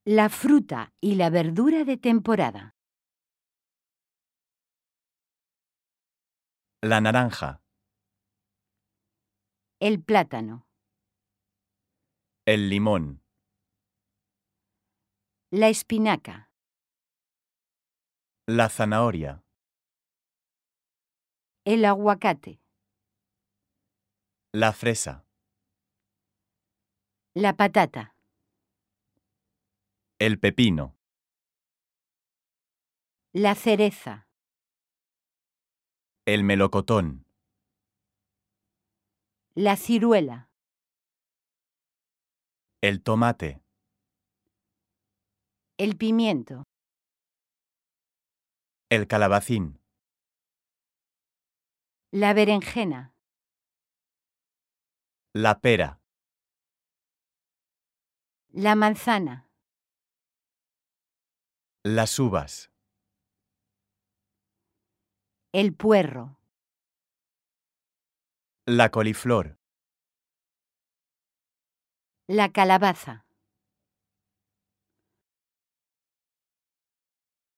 La fruta y la verdura de temporada. La naranja, El plátano. el limón, La espinaca. la zanahoria, El aguacate. la fresa, La patata. el pepino, La cereza. el melocotón, La ciruela. el tomate, El pimiento. el calabacín, La berenjena. la pera, La manzana. las uvas, El puerro. la coliflor, La calabaza.